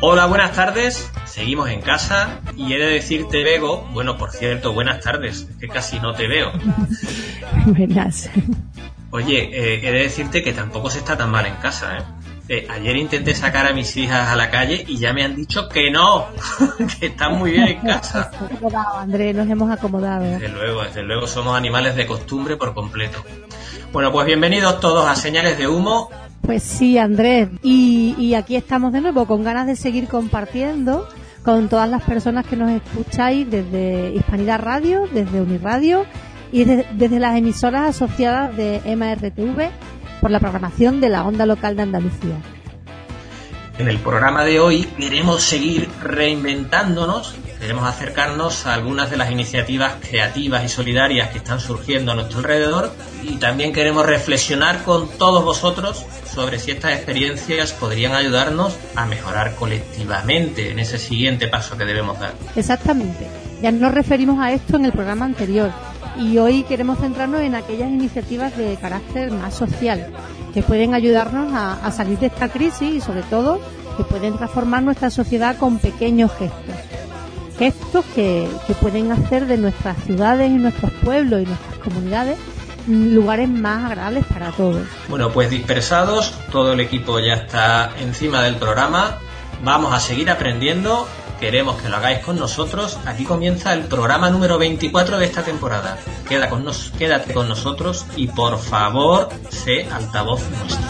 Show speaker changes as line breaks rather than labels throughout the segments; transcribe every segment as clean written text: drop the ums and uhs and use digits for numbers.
Hola, buenas tardes. Seguimos en casa y he de decirte, Bego, bueno, por cierto, buenas tardes, es que casi no te veo.
Buenas.
Oye, he de decirte que tampoco se está tan mal en casa, ¿eh? Ayer intenté sacar a mis hijas a la calle y ya me han dicho que no, que están muy bien en casa.
Nos hemos acomodado, Andrés, nos hemos acomodado.
Desde luego somos animales de costumbre por completo. Bueno, pues bienvenidos todos a Señales de Humo.
Pues sí, Andrés, y aquí estamos de nuevo con ganas de seguir compartiendo con todas las personas que nos escucháis desde Hispanidad Radio, desde Uniradio y desde las emisoras asociadas de MRTV por la programación de la onda local de Andalucía.
En el programa de hoy queremos seguir reinventándonos, queremos acercarnos a algunas de las iniciativas creativas y solidarias que están surgiendo a nuestro alrededor y también queremos reflexionar con todos vosotros sobre si estas experiencias podrían ayudarnos a mejorar colectivamente en ese siguiente paso que debemos dar.
Exactamente, ya nos referimos a esto en el programa anterior y hoy queremos centrarnos en aquellas iniciativas de carácter más social que pueden ayudarnos a salir de esta crisis y sobre todo que pueden transformar nuestra sociedad con pequeños gestos que pueden hacer de nuestras ciudades y nuestros pueblos y nuestras comunidades lugares más agradables para todos.
Bueno, pues dispersados, todo el equipo ya está encima del programa, vamos a seguir aprendiendo, queremos que lo hagáis con nosotros. Aquí comienza el programa número 24 de esta temporada. Quédate con nosotros y por favor, sé altavoz nuestro.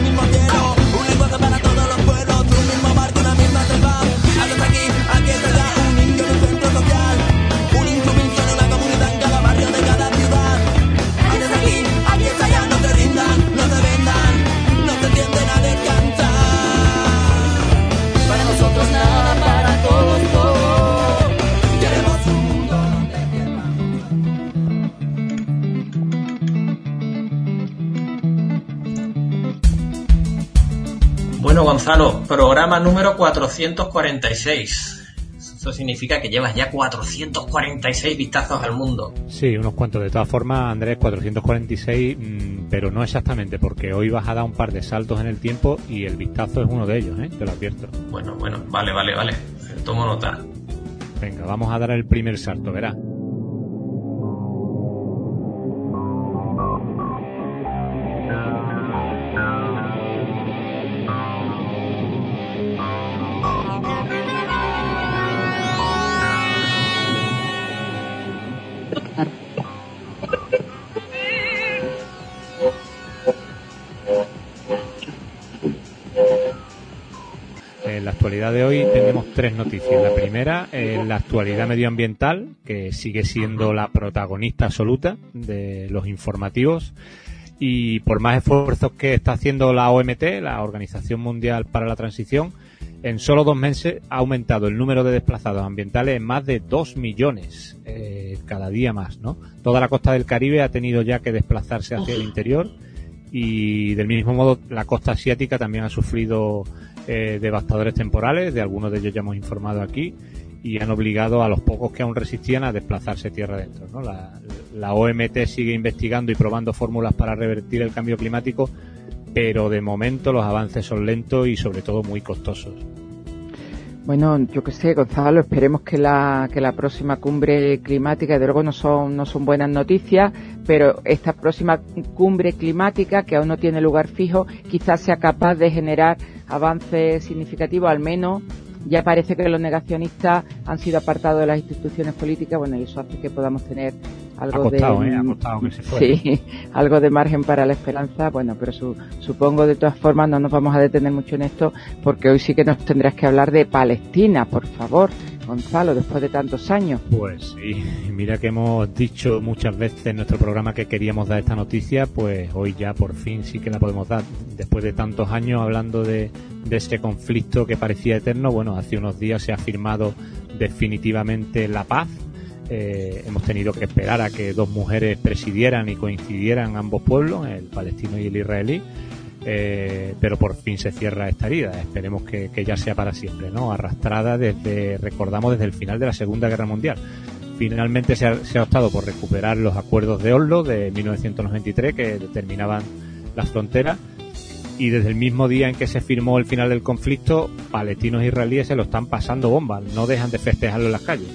Bueno, Gonzalo, programa número 446. Eso significa que llevas ya 446 vistazos al mundo.
Sí, unos cuantos. De todas formas, Andrés, 446, pero no exactamente, porque hoy vas a dar un par de saltos en el tiempo y el vistazo es uno de ellos, te lo advierto.
Bueno, vale. Tomo nota.
Venga, vamos a dar el primer salto, verás. En la actualidad de hoy tenemos tres noticias. La primera es la actualidad medioambiental, que sigue siendo la protagonista absoluta de los informativos. Y por más esfuerzos que está haciendo la OMT, la Organización Mundial para la Transición, en solo 2 meses ha aumentado el número de desplazados ambientales en más de 2 millones, cada día más, ¿no? Toda la costa del Caribe ha tenido ya que desplazarse hacia el interior y del mismo modo la costa asiática también ha sufrido devastadores temporales, de algunos de ellos ya hemos informado aquí, y han obligado a los pocos que aún resistían a desplazarse tierra adentro, ¿no? La OMT sigue investigando y probando fórmulas para revertir el cambio climático, pero de momento los avances son lentos y sobre todo muy costosos.
Bueno, yo qué sé, Gonzalo, esperemos que la próxima cumbre climática, de luego no son buenas noticias, pero esta próxima cumbre climática, que aún no tiene lugar fijo, quizás sea capaz de generar avances significativos, al menos ya parece que los negacionistas han sido apartados de las instituciones políticas, bueno, y eso hace que podamos tener algo
ha costado que se fuera.
Sí, algo de margen para la esperanza, bueno, pero supongo de todas formas no nos vamos a detener mucho en esto, porque hoy sí que nos tendrás que hablar de Palestina, por favor, Gonzalo, después de tantos años.
Pues sí, mira que hemos dicho muchas veces en nuestro programa que queríamos dar esta noticia, pues hoy ya por fin sí que la podemos dar, después de tantos años hablando de este conflicto que parecía eterno. Bueno, hace unos días se ha firmado definitivamente la paz. Hemos tenido que esperar a que 2 mujeres presidieran y coincidieran ambos pueblos, el palestino y el israelí, pero por fin se cierra esta herida. Esperemos que ya sea para siempre, ¿no? Arrastrada desde el final de la Segunda Guerra Mundial. Finalmente se ha optado por recuperar los acuerdos de Oslo de 1993 que determinaban las fronteras, y desde el mismo día en que se firmó el final del conflicto, palestinos e israelíes se lo están pasando bombas, no dejan de festejarlo en las calles.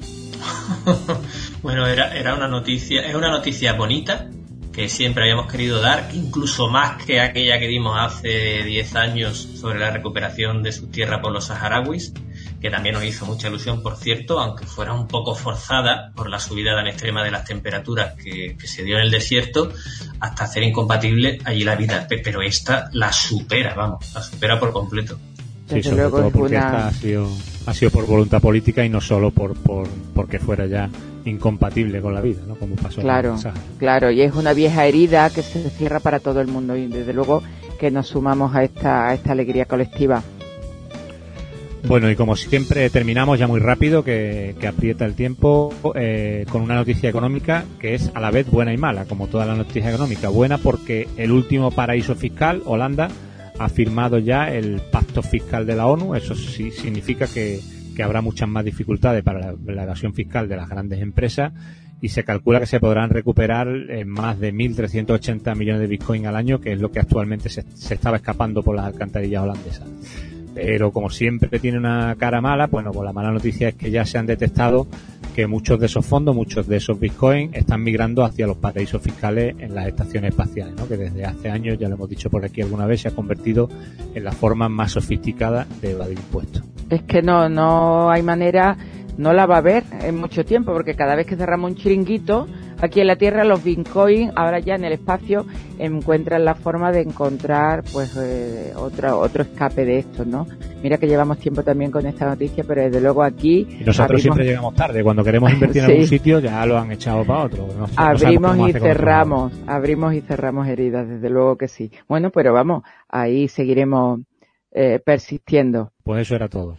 Bueno, era una noticia, es una noticia bonita que siempre habíamos querido dar, incluso más que aquella que dimos hace 10 años sobre la recuperación de su tierra por los saharauis, que también nos hizo mucha ilusión, por cierto, aunque fuera un poco forzada por la subida tan extrema de las temperaturas que se dio en el desierto, hasta hacer incompatible allí la vida. Pero esta la supera por completo.
Sí, sobre todo porque esta ha sido por voluntad política y no solo porque fuera ya incompatible con la vida, ¿no? Como pasó en el Sahara.
Claro, y es una vieja herida que se cierra para todo el mundo, y desde luego que nos sumamos a esta alegría colectiva.
Bueno, y como siempre terminamos ya muy rápido, que aprieta el tiempo, con una noticia económica que es a la vez buena y mala, como toda la noticia económica. Buena porque el último paraíso fiscal, Holanda, ha firmado ya el pacto fiscal de la ONU. Eso sí significa que habrá muchas más dificultades para la evasión fiscal de las grandes empresas, y se calcula que se podrán recuperar más de 1.380 millones de bitcoin al año, que es lo que actualmente se estaba escapando por las alcantarillas holandesas. Pero como siempre tiene una cara mala, pues la mala noticia es que ya se han detectado que muchos de esos fondos, muchos de esos bitcoins están migrando hacia los paraísos fiscales en las estaciones espaciales, ¿no? Que desde hace años, ya lo hemos dicho por aquí alguna vez, se ha convertido en la forma más sofisticada de evadir impuestos.
Es que no hay manera, no la va a haber en mucho tiempo, porque cada vez que cerramos un chiringuito aquí en la Tierra, los bitcoins ahora ya en el espacio encuentran la forma de encontrar pues otro escape de esto, ¿no? Mira que llevamos tiempo también con esta noticia, pero desde luego aquí
y nosotros siempre llegamos tarde, cuando queremos invertir en algún sitio ya lo han echado para otro.
Abrimos y cerramos heridas, desde luego que sí. Bueno, pero vamos, ahí seguiremos persistiendo.
Pues eso era todo.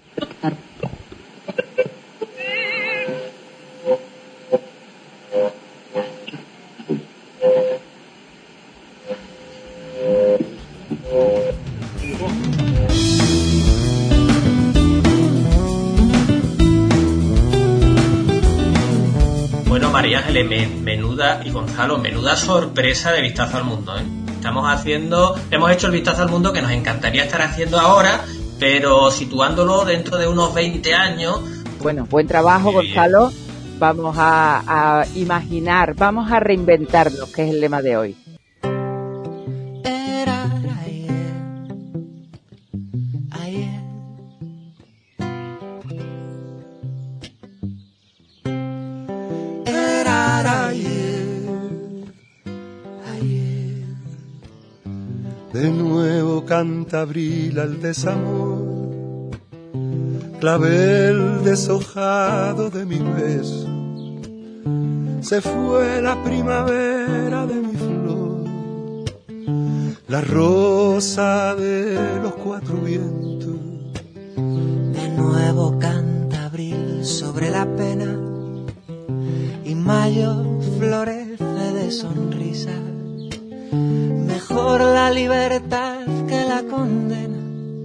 Bueno, María Ángeles, menuda, y Gonzalo, menuda sorpresa de Vistazo al Mundo, ¿eh? Hemos hecho el Vistazo al Mundo que nos encantaría estar haciendo ahora, pero situándolo dentro de unos 20 años.
Bueno, buen trabajo, Gonzalo. Vamos a imaginar, vamos a reinventarnos, que es el lema de hoy.
De nuevo canta abril al desamor, clavel deshojado de mi beso. Se fue la primavera de mi flor, la rosa de los cuatro vientos.
De nuevo canta abril sobre la pena, y mayo florece de sonrisas. Mejor la libertad que la condena,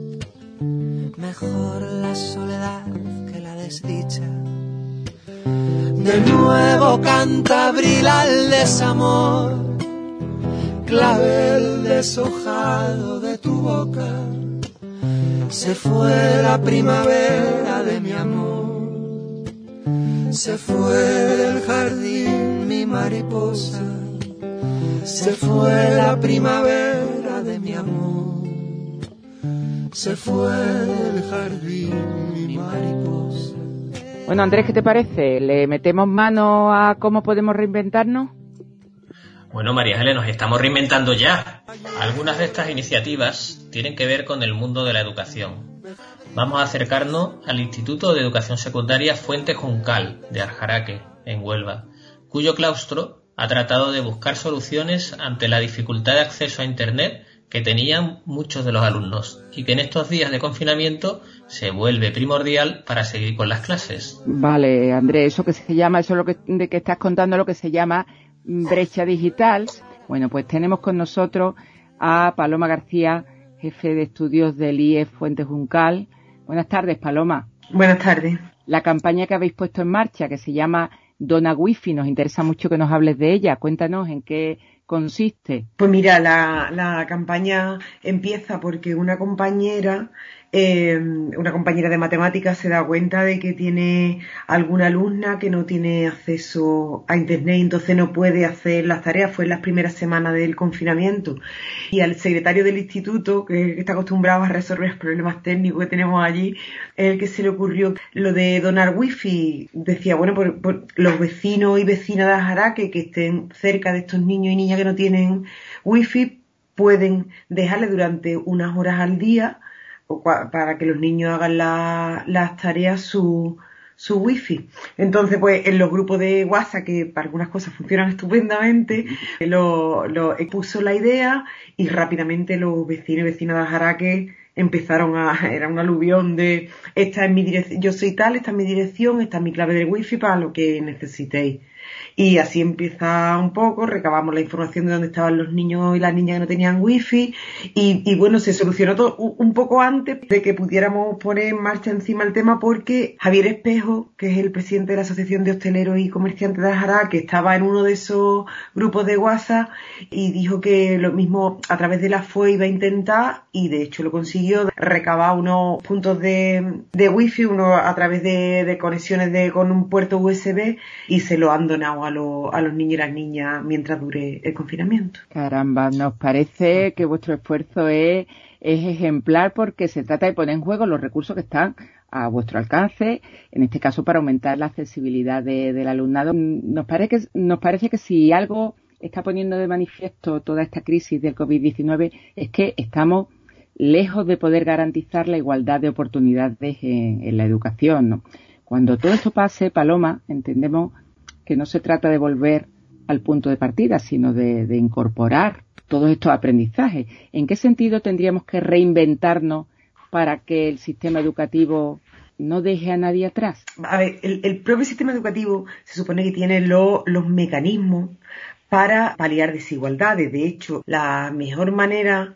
mejor la soledad que la desdicha. De nuevo canta abril al desamor, clavel deshojado de tu boca. Se fue la primavera de mi amor, se fue del jardín mi mariposa. Se fue la primavera de mi amor, se fue del jardín mi mariposa.
Bueno, Andrés, ¿qué te parece? ¿Le metemos mano a cómo podemos reinventarnos?
Bueno, María Ángeles, nos estamos reinventando ya. Algunas de estas iniciativas tienen que ver con el mundo de la educación. Vamos a acercarnos al Instituto de Educación Secundaria Fuente Juncal de Aljaraque, en Huelva, cuyo claustro ha tratado de buscar soluciones ante la dificultad de acceso a Internet que tenían muchos de los alumnos y que en estos días de confinamiento se vuelve primordial para seguir con las clases.
Vale, Andrés, eso es lo que de que estás contando, lo que se llama brecha digital. Bueno, pues tenemos con nosotros a Paloma García, jefe de estudios del IEF Fuente Juncal. Buenas tardes, Paloma.
Buenas tardes.
La campaña que habéis puesto en marcha, que se llama Dona Wifi, nos interesa mucho que nos hables de ella. Cuéntanos en qué consiste?
Pues mira, la campaña empieza porque una compañera de matemáticas se da cuenta de que tiene alguna alumna que no tiene acceso a internet y entonces no puede hacer las tareas. Fue en las primeras semanas del confinamiento. Y al secretario del instituto, que está acostumbrado a resolver problemas técnicos que tenemos allí, el que se le ocurrió lo de donar wifi. Decía, bueno, por los vecinos y vecinas de Aljaraque que estén cerca de estos niños y niñas que no tienen wifi, pueden dejarle durante unas horas al día para que los niños hagan las tareas su wifi. Entonces, pues en los grupos de WhatsApp, que para algunas cosas funcionan estupendamente, lo expuso la idea y rápidamente los vecinos y vecinas de Aljaraque empezaron era un aluvión de esta es mi dirección, yo soy tal, esta es mi dirección, esta es mi clave del wifi para lo que necesitéis. Y así empieza un poco, recabamos la información de dónde estaban los niños y las niñas que no tenían wifi y bueno, se solucionó todo un poco antes de que pudiéramos poner en marcha encima el tema, porque Javier Espejo, que es el presidente de la Asociación de Hosteleros y Comerciantes de Aljaraque, que estaba en uno de esos grupos de WhatsApp y dijo que lo mismo a través de la FOE iba a intentar, y de hecho lo consiguió, recabar unos puntos de wifi, uno a través de conexiones con un puerto USB, y se lo han donado a los niños y las niñas mientras dure el confinamiento.
Caramba, nos parece que vuestro esfuerzo es ejemplar, porque se trata de poner en juego los recursos que están a vuestro alcance, en este caso para aumentar la accesibilidad del alumnado. Nos parece que si algo está poniendo de manifiesto toda esta crisis del COVID-19 es que estamos lejos de poder garantizar la igualdad de oportunidades en la educación, ¿no? Cuando todo esto pase, Paloma, entendemos que no se trata de volver al punto de partida, sino de incorporar todos estos aprendizajes. ¿En qué sentido tendríamos que reinventarnos para que el sistema educativo no deje a nadie atrás?
A ver, el propio sistema educativo se supone que tiene los mecanismos para paliar desigualdades. De hecho, la mejor manera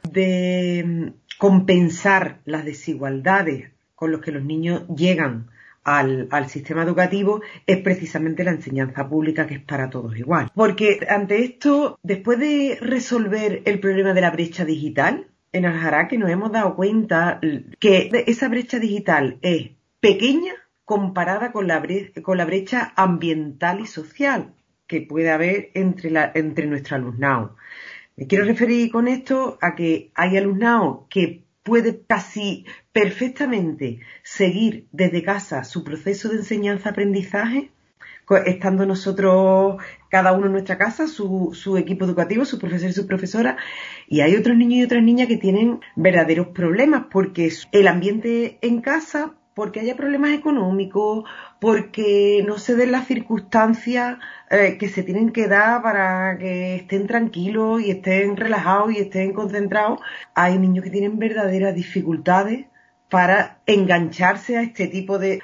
de compensar las desigualdades con los que los niños llegan al sistema educativo es precisamente la enseñanza pública, que es para todos igual. Porque ante esto, después de resolver el problema de la brecha digital, en Aljaraque nos hemos dado cuenta que esa brecha digital es pequeña comparada con la brecha ambiental y social que puede haber entre nuestro alumnado. Me quiero referir con esto a que hay alumnado que puede casi perfectamente seguir desde casa su proceso de enseñanza-aprendizaje, estando nosotros, cada uno en nuestra casa, su equipo educativo, sus profesores y sus profesoras, y hay otros niños y otras niñas que tienen verdaderos problemas, porque el ambiente en casa, porque haya problemas económicos, porque no se den las circunstancias que se tienen que dar para que estén tranquilos y estén relajados y estén concentrados. Hay niños que tienen verdaderas dificultades para engancharse a este tipo de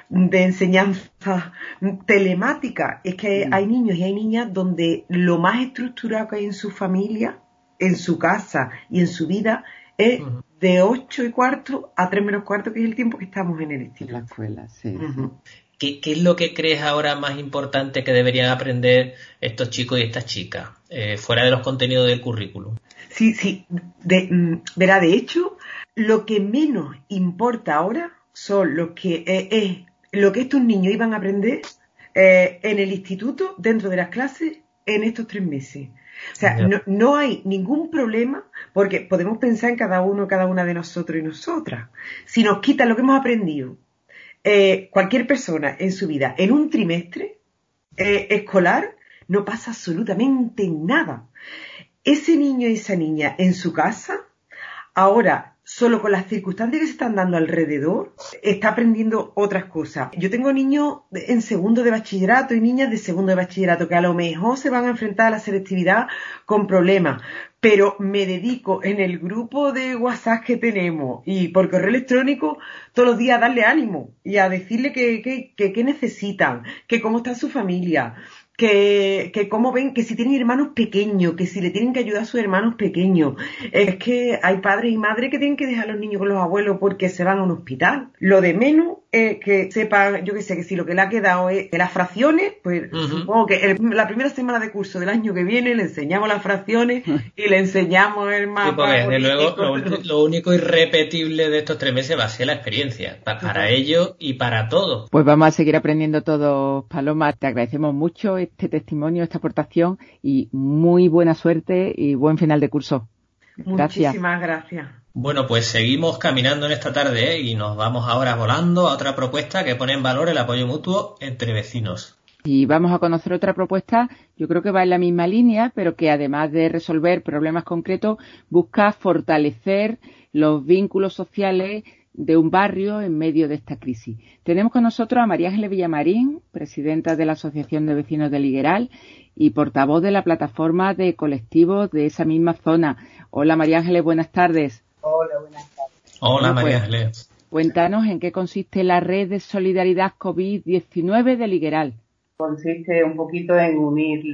enseñanza telemática. Es que hay niños y hay niñas donde lo más estructurado que hay en su familia, en su casa y en su vida es de 8:15 a 3:15, que es el tiempo que estamos en el instituto.
La escuela, sí.
¿Qué es lo que crees ahora más importante que deberían aprender estos chicos y estas chicas, fuera de los contenidos del currículum?
Sí. Verá, de hecho, lo que menos importa ahora son lo que estos niños iban a aprender en el instituto, dentro de las clases, en estos 3 meses. O sea, no hay ningún problema, porque podemos pensar en cada una de nosotros y nosotras. Si nos quitan lo que hemos aprendido, cualquier persona en su vida, en un trimestre escolar, no pasa absolutamente nada. Ese niño y esa niña en su casa, ahora, solo con las circunstancias que se están dando alrededor, está aprendiendo otras cosas. Yo tengo niños en segundo de bachillerato y niñas de segundo de bachillerato que a lo mejor se van a enfrentar a la selectividad con problemas, pero me dedico en el grupo de WhatsApp que tenemos y por correo electrónico todos los días a darle ánimo y a decirle que necesitan, que cómo está su familia, que cómo ven, que si tienen hermanos pequeños, que si le tienen que ayudar a sus hermanos pequeños. Es que hay padres y madres que tienen que dejar a los niños con los abuelos porque se van a un hospital. Lo de menos que sepa, yo que sé, que si lo que le ha quedado es de las fracciones, pues supongo que la primera semana de curso del año que viene le enseñamos las fracciones y le enseñamos el mapa.
Sí, porque desde luego lo único irrepetible de estos 3 meses va a ser la experiencia, para ellos y para todos.
Pues vamos a seguir aprendiendo todos, Paloma. Te agradecemos mucho este testimonio, esta aportación y muy buena suerte y buen final de curso. Gracias.
Muchísimas gracias.
Bueno, pues seguimos caminando en esta tarde y nos vamos ahora volando a otra propuesta que pone en valor el apoyo mutuo entre vecinos.
Y vamos a conocer otra propuesta, yo creo que va en la misma línea, pero que además de resolver problemas concretos, busca fortalecer los vínculos sociales de un barrio en medio de esta crisis. Tenemos con nosotros a María Ángeles Villamarín, presidenta de la Asociación de Vecinos de Ligueral y portavoz de la plataforma de colectivos de esa misma zona. Hola María Ángeles, buenas tardes.
Hola, buenas tardes.
Hola María Ángeles.
Cuéntanos en qué consiste la red de solidaridad COVID-19 de Ligueral.
Consiste un poquito en unir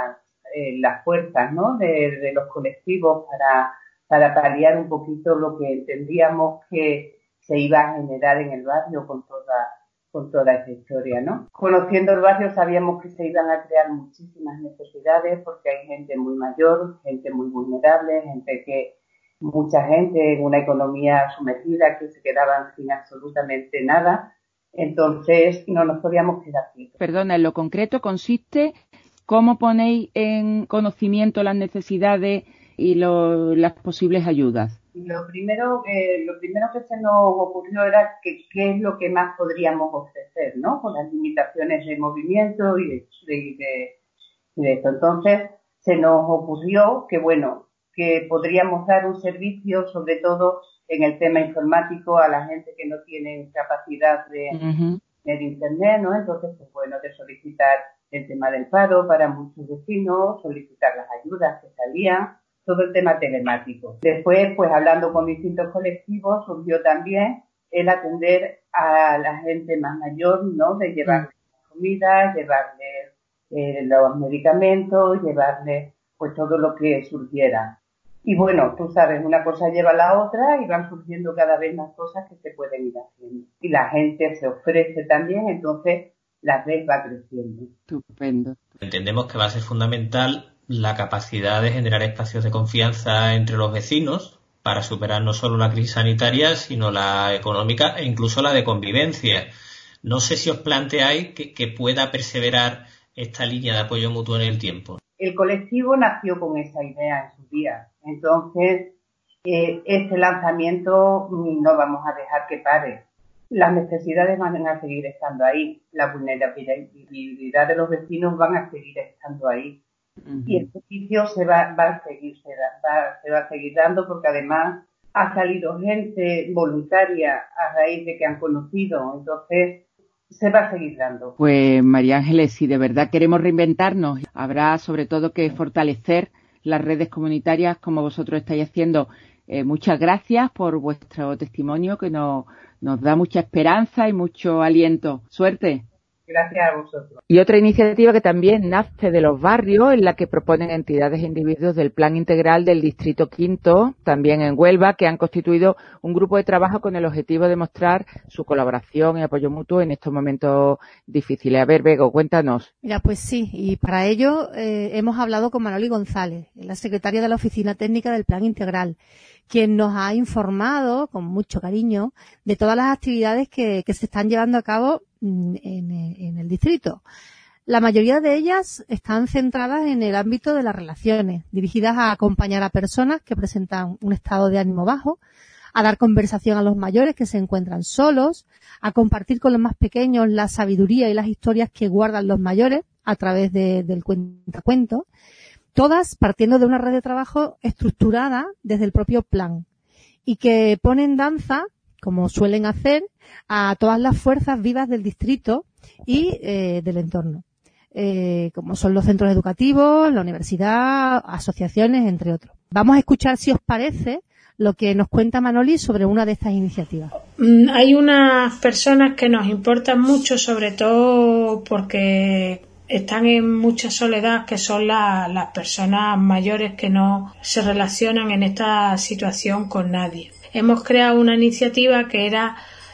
las fuerzas, ¿no?, de los colectivos para paliar un poquito lo que entendíamos que se iba a generar en el barrio con toda esta historia, ¿no? Conociendo el barrio sabíamos que se iban a crear muchísimas necesidades porque hay gente muy mayor, gente muy vulnerable, mucha gente en una economía sumergida que se quedaban sin absolutamente nada. Entonces no nos podíamos quedar quietos.
Perdona, en lo concreto consiste, ¿cómo ponéis en conocimiento las necesidades y las posibles ayudas?
Lo primero que se nos ocurrió era qué es lo que más podríamos ofrecer, ¿no? Con las limitaciones de movimiento y de esto. Entonces se nos ocurrió que podríamos dar un servicio, sobre todo en el tema informático, a la gente que no tiene capacidad de tener internet, ¿no? Entonces, de solicitar el tema del paro para muchos vecinos, solicitar las ayudas que salían, todo el tema telemático. Después, hablando con distintos colectivos, surgió también el atender a la gente más mayor, ¿no? De llevarle comida, llevarle los medicamentos, llevarle todo lo que surgiera. Y tú sabes, una cosa lleva a la otra y van surgiendo cada vez más cosas que se pueden ir haciendo. Y la gente se ofrece también, entonces la red va creciendo.
Estupendo.
Entendemos que va a ser fundamental la capacidad de generar espacios de confianza entre los vecinos para superar no solo la crisis sanitaria, sino la económica e incluso la de convivencia. No sé si os planteáis que pueda perseverar esta línea de apoyo mutuo en el tiempo.
El colectivo nació con esa idea en su día. Entonces, este lanzamiento no vamos a dejar que pare. Las necesidades van a seguir estando ahí. La vulnerabilidad de los vecinos van a seguir estando ahí. Y el servicio se va a seguir dando porque además ha salido gente voluntaria a raíz de que han conocido. Entonces, se va a seguir dando.
Pues María Ángeles, si de verdad queremos reinventarnos, habrá sobre todo que fortalecer las redes comunitarias como vosotros estáis haciendo. Muchas gracias por vuestro testimonio que nos da mucha esperanza y mucho aliento. Suerte.
Gracias a vosotros.
Y otra iniciativa que también nace de los barrios, en la que proponen entidades e individuos del Plan Integral del Distrito Quinto, también en Huelva, que han constituido un grupo de trabajo con el objetivo de mostrar su colaboración y apoyo mutuo en estos momentos difíciles. A ver, Bego, cuéntanos.
Mira, pues sí, y para ello hemos hablado con Manoli González, la secretaria de la Oficina Técnica del Plan Integral, quien nos ha informado con mucho cariño de todas las actividades que se están llevando a cabo en el distrito. La mayoría de ellas están centradas en el ámbito de las relaciones, dirigidas a acompañar a personas que presentan un estado de ánimo bajo, a dar conversación a los mayores que se encuentran solos, a compartir con los más pequeños la sabiduría y las historias que guardan los mayores a través del cuentacuentos, todas partiendo de una red de trabajo estructurada desde el propio plan y que pone en danza, como suelen hacer, a todas las fuerzas vivas del distrito y del entorno, como son los centros educativos, la universidad, asociaciones, entre otros. Vamos a escuchar, si os parece, lo que nos cuenta Manoli sobre una de estas iniciativas.
Hay unas personas que nos importan mucho, sobre todo porque están en mucha soledad, que son las personas mayores que no se relacionan en esta situación con nadie. Hemos creado una iniciativa que era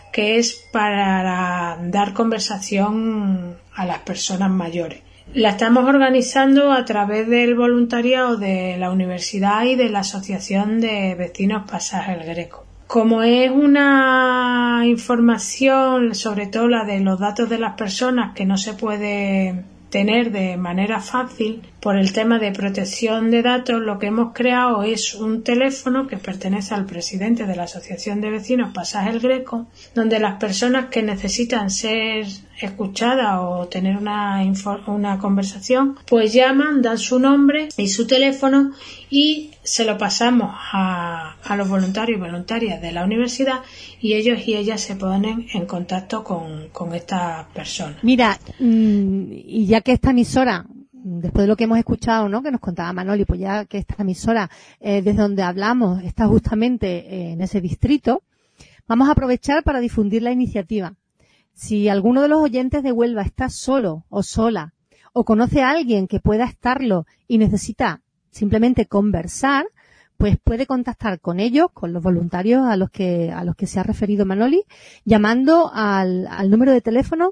que es para dar conversación a las personas mayores. La estamos organizando a través del voluntariado de la universidad y de la Asociación de Vecinos Pasaje El Greco. Como es una información, sobre todo la de los datos de las personas, que no se puede tener de manera fácil por el tema de protección de datos, lo que hemos creado es un teléfono que pertenece al presidente de la Asociación de Vecinos Pasaje El Greco, donde las personas que necesitan ser escuchadas o tener una conversación, pues llaman, dan su nombre y su teléfono y se lo pasamos a los voluntarios y voluntarias de la universidad, y ellos y ellas se ponen en contacto con estas personas.
Mira, y ya que esta emisora, después de lo que hemos escuchado, ¿no?, que nos contaba Manoli, pues ya que esta emisora, desde donde hablamos, está justamente en ese distrito, vamos a aprovechar para difundir la iniciativa. Si alguno de los oyentes de Huelva está solo o sola, o conoce a alguien que pueda estarlo y necesita simplemente conversar, pues puede contactar con ellos, con los voluntarios a los que se ha referido Manoli, llamando al número de teléfono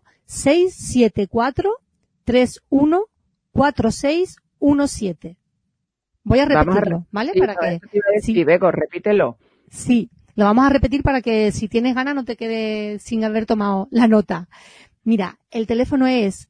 674-314617. Voy a repetirlo, ¿vale?
Sí, para que sí, Bego, repítelo.
Sí, lo vamos a repetir para que si tienes ganas no te quedes sin haber tomado la nota. Mira, el teléfono es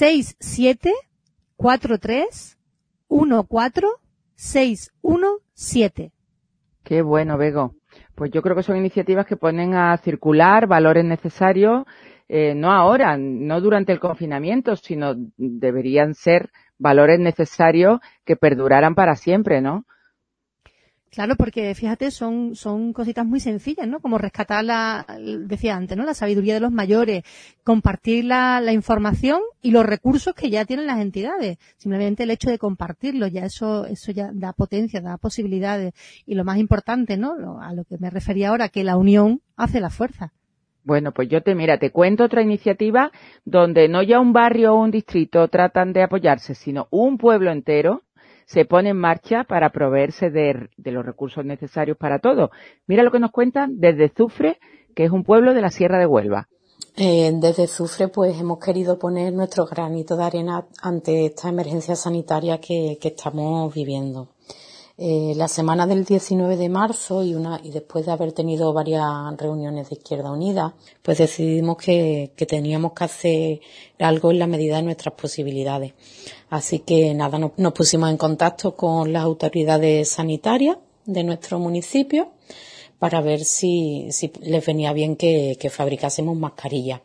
674-314617.
Qué bueno, Bego. Pues yo creo que son iniciativas que ponen a circular valores necesarios, no ahora, no durante el confinamiento, sino deberían ser valores necesarios que perduraran para siempre, ¿no?
Claro, porque fíjate, son cositas muy sencillas, ¿no? Como rescatar decía antes, ¿no?, la sabiduría de los mayores, compartir la información y los recursos que ya tienen las entidades. Simplemente el hecho de compartirlo, ya eso ya da potencia, da posibilidades. Y lo más importante, ¿no?, a lo que me refería ahora, que la unión hace la fuerza.
Bueno, pues te cuento otra iniciativa donde no ya un barrio o un distrito tratan de apoyarse, sino un pueblo entero se pone en marcha para proveerse de los recursos necesarios para todo. Mira lo que nos cuentan desde Zufre, que es un pueblo de la Sierra de Huelva.
Desde Zufre, pues hemos querido poner nuestro granito de arena ante esta emergencia sanitaria que estamos viviendo. La semana del 19 de marzo y después de haber tenido varias reuniones de Izquierda Unida, pues decidimos que teníamos que hacer algo en la medida de nuestras posibilidades. Así que nada, nos pusimos en contacto con las autoridades sanitarias de nuestro municipio para ver si les venía bien que fabricásemos mascarillas.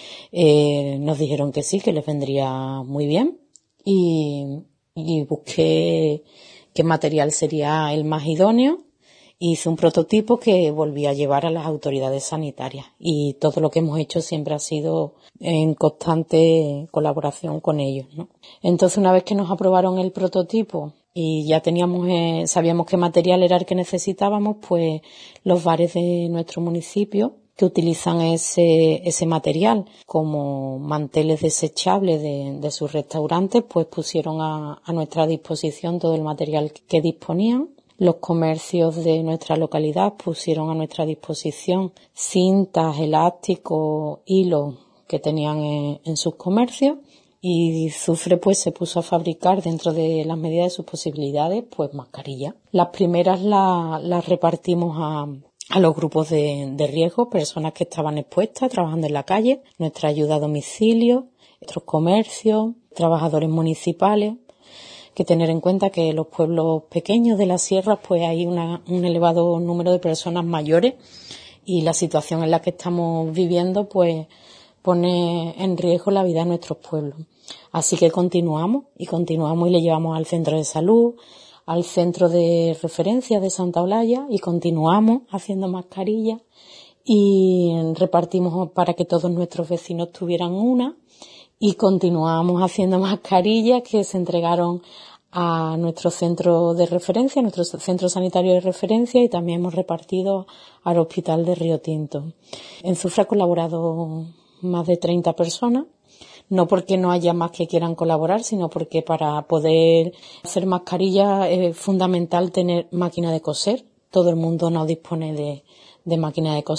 Nos dijeron que sí, que les vendría muy bien, y busqué qué material sería el más idóneo. Hice un prototipo que volví a llevar a las autoridades sanitarias, y todo lo que hemos hecho siempre ha sido en constante colaboración con ellos, ¿no? Entonces, una vez que nos aprobaron el prototipo y ya sabíamos qué material era el que necesitábamos, pues los bares de nuestro municipio que utilizan ese material como manteles desechables de sus restaurantes, pues pusieron a nuestra disposición todo el material que disponían. Los comercios de nuestra localidad pusieron a nuestra disposición cintas, elásticos, hilos que tenían en sus comercios, y Zufre pues se puso a fabricar, dentro de las medidas de sus posibilidades, pues mascarillas. Las primeras las repartimos a los grupos de riesgo, personas que estaban expuestas, trabajando en la calle, nuestra ayuda a domicilio, nuestros comercios, trabajadores municipales. Que tener en cuenta que los pueblos pequeños de las sierras pues hay un elevado número de personas mayores, y la situación en la que estamos viviendo pues pone en riesgo la vida de nuestros pueblos. Así que continuamos y le llevamos al centro de salud, al centro de referencia de Santa Olalla, y continuamos haciendo mascarillas y repartimos para que todos nuestros vecinos tuvieran una. Y continuamos haciendo mascarillas que se entregaron a nuestro centro de referencia, a nuestro centro sanitario de referencia, y también hemos repartido al hospital de Río Tinto. En Zufre ha colaborado más de 30 personas, no porque no haya más que quieran colaborar, sino porque para poder hacer mascarillas es fundamental tener máquina de coser. Todo el mundo no dispone de máquina de coser.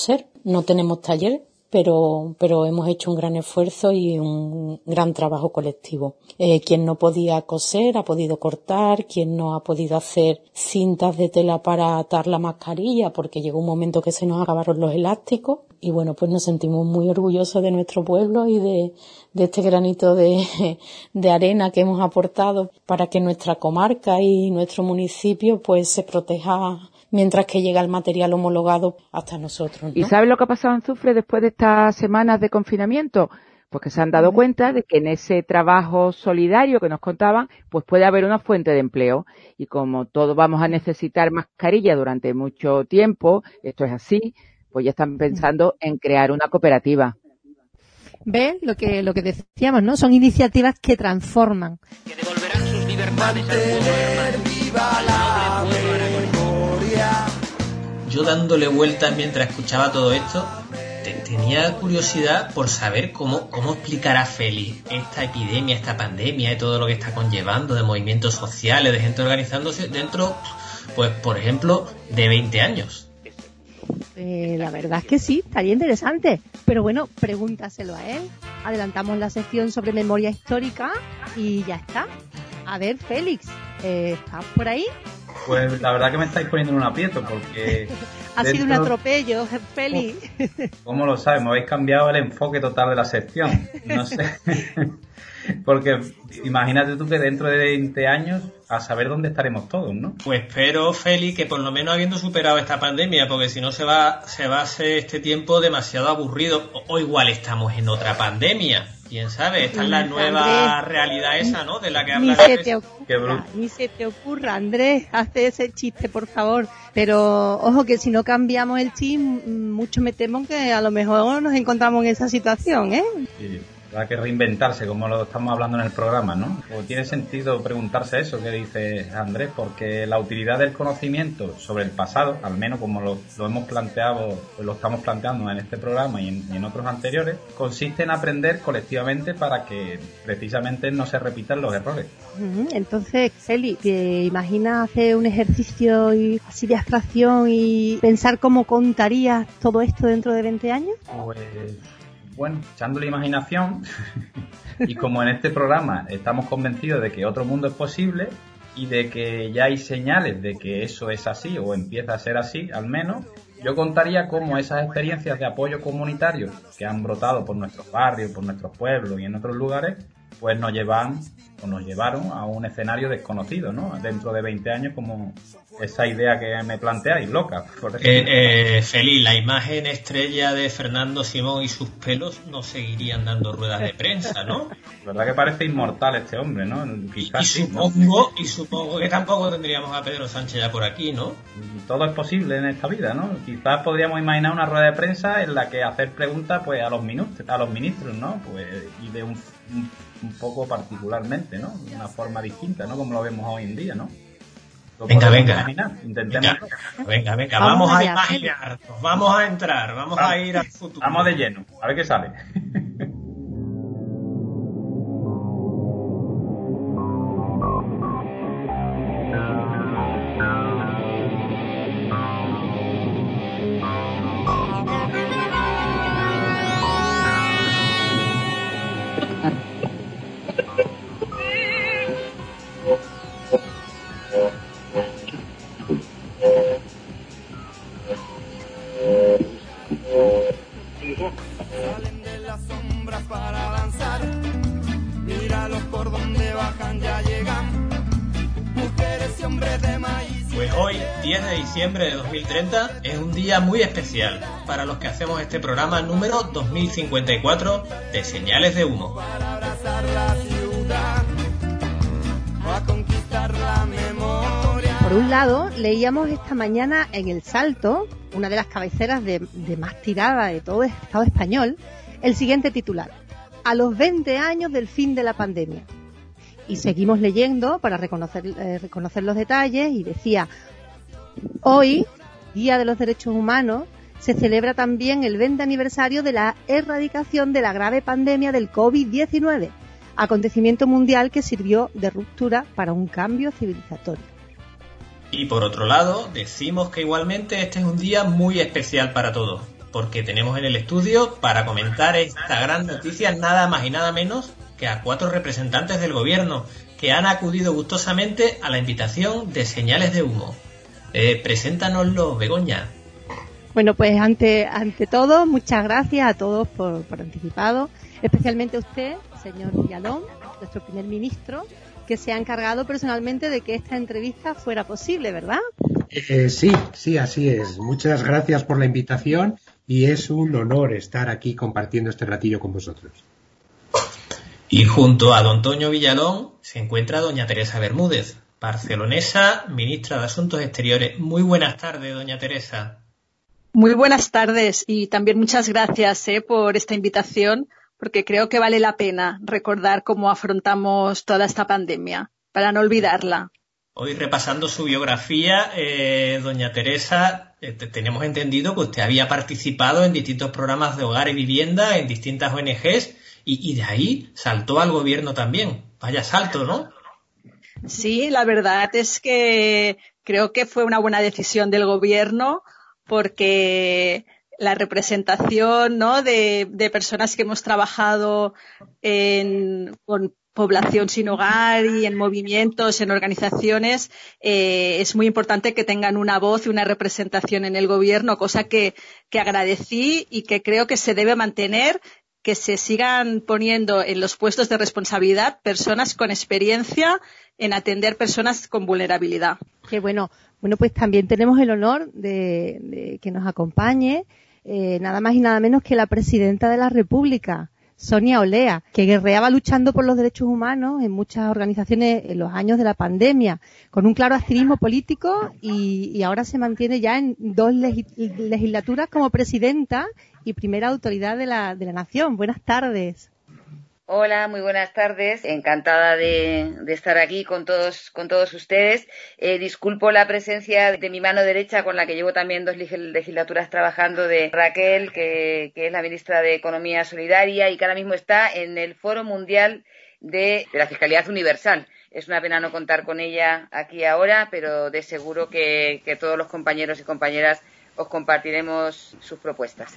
No tenemos taller, pero hemos hecho un gran esfuerzo y un gran trabajo colectivo. Quien no podía coser ha podido cortar, quien no ha podido hacer cintas de tela para atar la mascarilla porque llegó un momento que se nos acabaron los elásticos. Y bueno, pues nos sentimos muy orgullosos de nuestro pueblo y de este granito de arena que hemos aportado para que nuestra comarca y nuestro municipio pues se proteja mientras que llega el material homologado hasta nosotros, ¿no?
¿Y sabes lo que ha pasado en Zufre después de estas semanas de confinamiento? Pues que se han dado cuenta de que en ese trabajo solidario que nos contaban, pues puede haber una fuente de empleo. Y como todos vamos a necesitar mascarilla durante mucho tiempo, esto es así, pues ya están pensando en crear una cooperativa.
¿Ves? Lo que decíamos, ¿no? Son iniciativas que transforman.
Que devolverán sus libertades al pueblo hermano. Viva la memoria.
Yo dándole vueltas mientras escuchaba todo esto, tenía curiosidad por saber cómo explicará Félix esta epidemia, esta pandemia y todo lo que está conllevando de movimientos sociales, de gente organizándose dentro, pues por ejemplo, de 20 años.
La verdad es que sí, estaría interesante. Pero bueno, pregúntaselo a él. Adelantamos la sección sobre memoria histórica y ya está. A ver, Félix, ¿estás por ahí?
Pues la verdad que me estáis poniendo en un aprieto porque...
Ha sido un atropello, Félix.
¿Cómo lo sabes? Me habéis cambiado el enfoque total de la sección. No sé. Porque imagínate tú que dentro de 20 años a saber dónde estaremos todos, ¿no?
Pues espero, Félix, que por lo menos habiendo superado esta pandemia, porque si no se va a hacer este tiempo demasiado aburrido, o igual estamos en otra pandemia. ¿Quién sabe? Esta es la nueva realidad esa, ¿no? De la que habla.
Ni se te ocurra, Andrés, hace ese chiste, por favor. Pero, ojo, que si no cambiamos el chip, mucho me temo que a lo mejor nos encontramos en esa situación, ¿eh?
Sí. Habrá que reinventarse, como lo estamos hablando en el programa, ¿no? O tiene sentido preguntarse eso que dice Andrés, porque la utilidad del conocimiento sobre el pasado, al menos como lo hemos planteado, lo estamos planteando en este programa y en otros anteriores, consiste en aprender colectivamente para que precisamente no se repitan los errores.
Entonces, Feli, ¿te imaginas hacer un ejercicio así de abstracción y pensar cómo contarías todo esto dentro de 20 años?
Pues... bueno, echando la imaginación y como en este programa estamos convencidos de que otro mundo es posible y de que ya hay señales de que eso es así o empieza a ser así, al menos, yo contaría cómo esas experiencias de apoyo comunitario que han brotado por nuestros barrios, por nuestros pueblos y en otros lugares, pues nos llevaron a un escenario desconocido, ¿no? Dentro de 20 años, como esa idea que me planteáis, loca.
Feliz, la imagen estrella de Fernando Simón y sus pelos no seguirían dando ruedas de prensa, ¿no?
La verdad que parece inmortal este hombre, ¿no? Quizás
y supongo que tampoco tendríamos a Pedro Sánchez ya por aquí, ¿no?
Todo es posible en esta vida, ¿no? Quizás podríamos imaginar una rueda de prensa en la que hacer preguntas pues a los ministros, ¿no? Pues y de un poco particularmente, ¿no? De una forma distinta, ¿no? Como lo vemos hoy en día, ¿no?
Venga.
Intentemos.
Venga. Vamos a imaginar, vamos a entrar, vamos a ir al futuro.
Vamos de lleno, a ver qué sale.
Salen de las sombras para avanzar. Míralos por donde bajan, ya llegan. Mujeres y hombres de maíz.
Pues hoy, 10 de diciembre de 2030, es un día muy especial para los que hacemos este programa número 2054 de Señales de Humo.
Para abrazar la ciudad, a conquistar la memoria.
Por un lado, leíamos esta mañana en El Salto, una de las cabeceras de más tirada de todo el Estado español, el siguiente titular: a los 20 años del fin de la pandemia. Y seguimos leyendo para reconocer los detalles y decía: hoy, Día de los Derechos Humanos, se celebra también el 20 aniversario de la erradicación de la grave pandemia del COVID-19, acontecimiento mundial que sirvió de ruptura para un cambio civilizatorio.
Y por otro lado, decimos que igualmente este es un día muy especial para todos, porque tenemos en el estudio para comentar esta gran noticia nada más y nada menos que a 4 representantes del gobierno que han acudido gustosamente a la invitación de Señales de Humo. Preséntanoslo, Begoña.
Bueno, pues ante todo, muchas gracias a todos por anticipado, especialmente a usted, señor Villalón, nuestro primer ministro, que se ha encargado personalmente de que esta entrevista fuera posible, ¿verdad?
Sí, así es. Muchas gracias por la invitación y es un honor estar aquí compartiendo este ratillo con vosotros.
Y junto a don Toño Villalón se encuentra doña Teresa Bermúdez, barcelonesa, ministra de Asuntos Exteriores. Muy buenas tardes, doña Teresa.
Muy buenas tardes y también muchas gracias por esta invitación, porque creo que vale la pena recordar cómo afrontamos toda esta pandemia, para no olvidarla.
Hoy, repasando su biografía, doña Teresa, tenemos entendido que usted había participado en distintos programas de hogar y vivienda en distintas ONGs y de ahí saltó al gobierno también. Vaya salto, ¿no?
Sí, la verdad es que creo que fue una buena decisión del gobierno, porque la representación, ¿no?, de personas que hemos trabajado con población sin hogar y en movimientos, en organizaciones, es muy importante que tengan una voz y una representación en el gobierno, cosa que agradecí y que creo que se debe mantener, que se sigan poniendo en los puestos de responsabilidad personas con experiencia en atender personas con vulnerabilidad.
Qué bueno. Bueno, pues también tenemos el honor de que nos acompañe nada más y nada menos que la presidenta de la República, Sonia Olea, que guerreaba luchando por los derechos humanos en muchas organizaciones en los años de la pandemia, con un claro activismo político y ahora se mantiene ya en 2 legislaturas como presidenta y primera autoridad de la nación. Buenas tardes.
Hola, muy buenas tardes. Encantada de estar aquí con todos ustedes. Disculpo la presencia de mi mano derecha, con la que llevo también 2 legislaturas trabajando, de Raquel, que es la ministra de Economía Solidaria y que ahora mismo está en el Foro Mundial de la Fiscalidad Universal. Es una pena no contar con ella aquí ahora, pero de seguro que todos los compañeros y compañeras os compartiremos sus propuestas.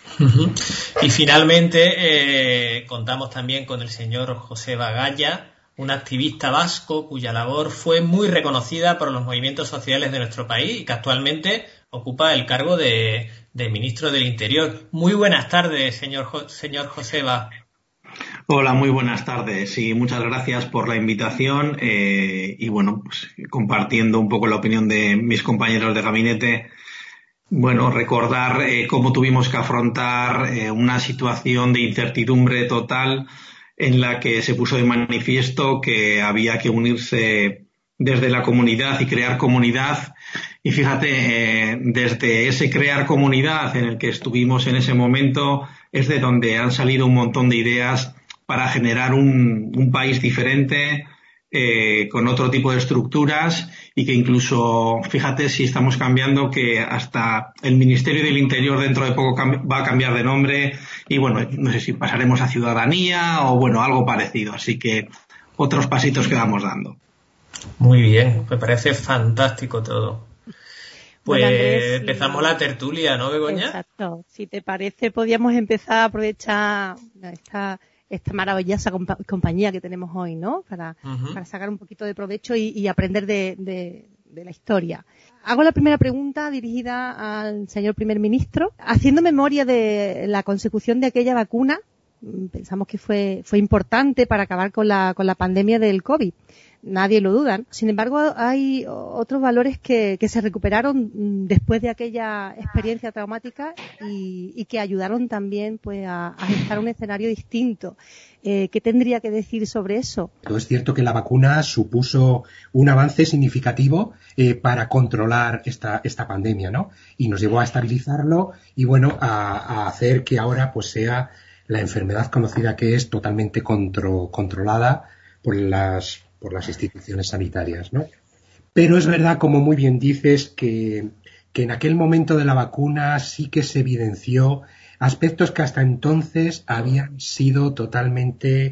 Y finalmente contamos también con el señor Joseba Gaya, un activista vasco cuya labor fue muy reconocida por los movimientos sociales de nuestro país y que actualmente ocupa el cargo de ministro del Interior. Muy buenas tardes, señor Joseba.
Hola, muy buenas tardes y muchas gracias por la invitación y bueno, pues compartiendo un poco la opinión de mis compañeros de gabinete. Bueno, recordar cómo tuvimos que afrontar una situación de incertidumbre total en la que se puso de manifiesto que había que unirse desde la comunidad y crear comunidad. Y fíjate, desde ese crear comunidad en el que estuvimos en ese momento es de donde han salido un montón de ideas para generar un país diferente, con otro tipo de estructuras y que incluso, fíjate si estamos cambiando, que hasta el Ministerio del Interior dentro de poco va a cambiar de nombre y bueno, no sé si pasaremos a Ciudadanía o bueno, algo parecido. Así que otros pasitos que vamos dando.
Muy bien, me parece fantástico todo. Pues Andrés, empezamos la tertulia, ¿no, Begoña?
Exacto. Si te parece, podríamos empezar a aprovechar esta maravillosa compañía que tenemos hoy, ¿no? Para sacar un poquito de provecho y aprender de la historia. Hago la primera pregunta dirigida al señor primer ministro. Haciendo memoria de la consecución de aquella vacuna, pensamos que fue importante para acabar con la pandemia del COVID. Nadie lo duda. Sin embargo, hay otros valores que se recuperaron después de aquella experiencia traumática y que ayudaron también pues a gestar un escenario distinto. ¿Qué tendría que decir sobre eso?
Es cierto que la vacuna supuso un avance significativo para controlar esta pandemia, ¿no? Y nos llevó a estabilizarlo y bueno, a hacer que ahora pues sea la enfermedad conocida que es totalmente controlada por las instituciones sanitarias, ¿no? Pero es verdad, como muy bien dices, que en aquel momento de la vacuna sí que se evidenció aspectos que hasta entonces habían sido totalmente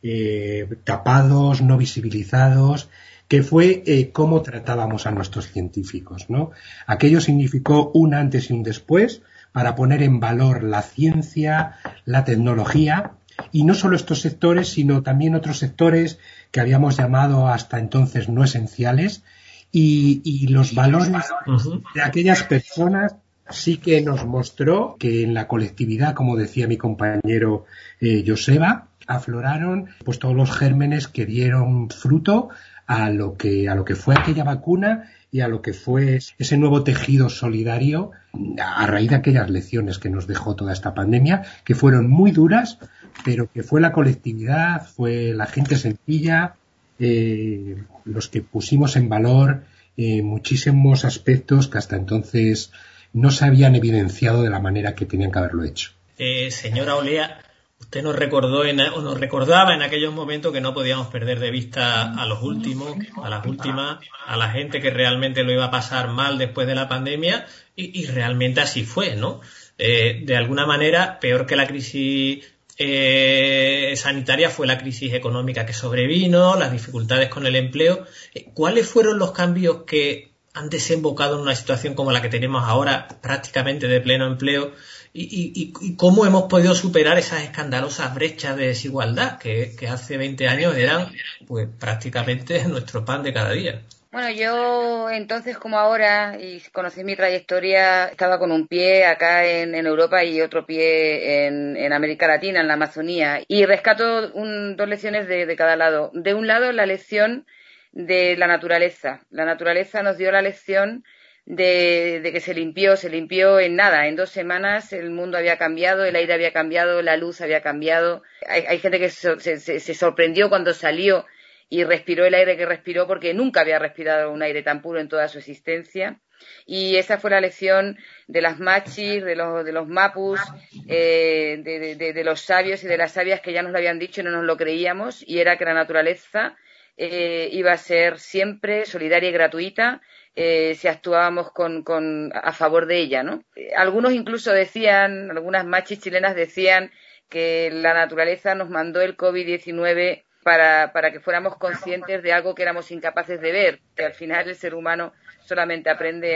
tapados, no visibilizados, que fue cómo tratábamos a nuestros científicos, ¿no? Aquello significó un antes y un después, para poner en valor la ciencia, la tecnología, y no solo estos sectores, sino también otros sectores que habíamos llamado hasta entonces no esenciales, y los valores de aquellas personas sí que nos mostró que en la colectividad, como decía mi compañero Joseba, afloraron pues todos los gérmenes que dieron fruto a lo que fue aquella vacuna y a lo que fue ese nuevo tejido solidario a raíz de aquellas lecciones que nos dejó toda esta pandemia, que fueron muy duras, pero que fue la colectividad, fue la gente sencilla, los que pusimos en valor muchísimos aspectos que hasta entonces no se habían evidenciado de la manera que tenían que haberlo hecho.
Señora Olea, usted nos recordaba en aquellos momentos que no podíamos perder de vista a los últimos, a las últimas, a la gente que realmente lo iba a pasar mal después de la pandemia, y realmente así fue, ¿no? De alguna manera, peor que la crisis sanitaria fue la crisis económica que sobrevino, las dificultades con el empleo. ¿Cuáles fueron los cambios que han desembocado en una situación como la que tenemos ahora, prácticamente de pleno empleo? ¿Y cómo hemos podido superar esas escandalosas brechas de desigualdad que hace 20 años eran pues prácticamente nuestro pan de cada día?
Bueno, yo entonces como ahora, y conocí mi trayectoria, estaba con un pie acá en Europa y otro pie en América Latina, en la Amazonía, y rescato dos lecciones de cada lado. De un lado, la lección de la naturaleza. La naturaleza nos dio la lección de que se limpió en nada. En 2 semanas el mundo había cambiado, el aire había cambiado, la luz había cambiado. Hay gente que se sorprendió cuando salió y respiró el aire que respiró, porque nunca había respirado un aire tan puro en toda su existencia. Y esa fue la lección de las machis, de los mapus, de los sabios y de las sabias que ya nos lo habían dicho y no nos lo creíamos, y era que la naturaleza iba a ser siempre solidaria y gratuita si actuábamos a favor de ella, ¿no? Algunos incluso decían, algunas machis chilenas decían que la naturaleza nos mandó el COVID-19 para que fuéramos conscientes de algo que éramos incapaces de ver, que al final el ser humano solamente aprende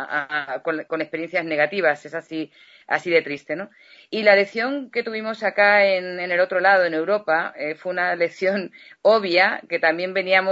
con experiencias negativas. Es así de triste, ¿no? Y la lección que tuvimos acá en el otro lado, en Europa, fue una lección obvia, que también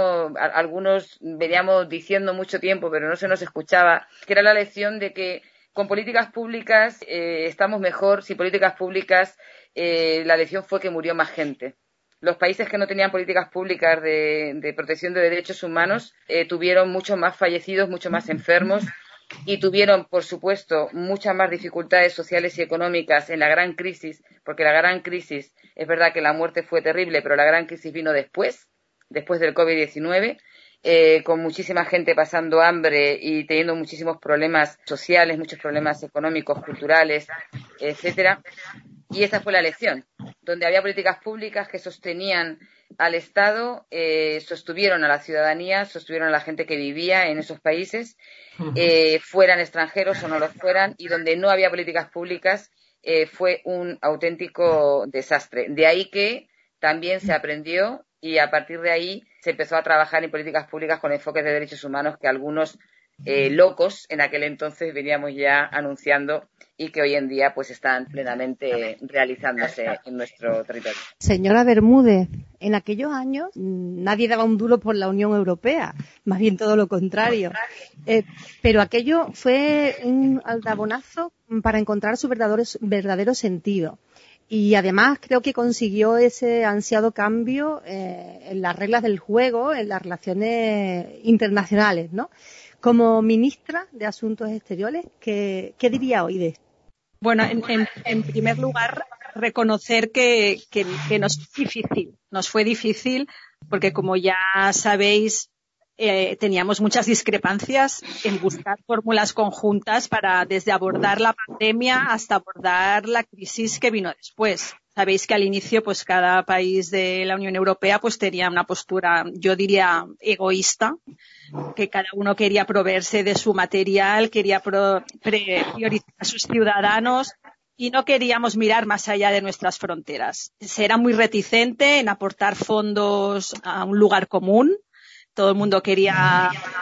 algunos veníamos diciendo mucho tiempo, pero no se nos escuchaba, que era la lección de que con políticas públicas estamos mejor. Sin políticas públicas, la lección fue que murió más gente. Los países que no tenían políticas públicas de protección de derechos humanos tuvieron muchos más fallecidos, muchos más enfermos, y tuvieron, por supuesto, muchas más dificultades sociales y económicas en la gran crisis, porque la gran crisis, es verdad que la muerte fue terrible, pero la gran crisis vino después del COVID-19, con muchísima gente pasando hambre y teniendo muchísimos problemas sociales, muchos problemas económicos, culturales, etcétera. Y esa fue la lección, donde había políticas públicas que sostenían al Estado, sostuvieron a la ciudadanía, sostuvieron a la gente que vivía en esos países, fueran extranjeros o no lo fueran, y donde no había políticas públicas fue un auténtico desastre. De ahí que también se aprendió, y a partir de ahí se empezó a trabajar en políticas públicas con enfoques de derechos humanos que algunos locos en aquel entonces veníamos ya anunciando, y que hoy en día pues están plenamente realizándose en nuestro territorio.
Señora Bermúdez, en aquellos años nadie daba un duro por la Unión Europea, más bien todo lo contrario, pero aquello fue un aldabonazo para encontrar su verdadero sentido. Y además creo que consiguió ese ansiado cambio en las reglas del juego, en las relaciones internacionales, ¿no? Como ministra de Asuntos Exteriores, ¿qué diría hoy de esto?
Bueno, en primer lugar, reconocer que nos fue difícil, porque como ya sabéis, teníamos muchas discrepancias en buscar fórmulas conjuntas para desde abordar la pandemia hasta abordar la crisis que vino después. Sabéis que al inicio, pues cada país de la Unión Europea pues tenía una postura, yo diría, egoísta, que cada uno quería proveerse de su material, quería priorizar a sus ciudadanos y no queríamos mirar más allá de nuestras fronteras. Se era muy reticente en aportar fondos a un lugar común. Todo el mundo quería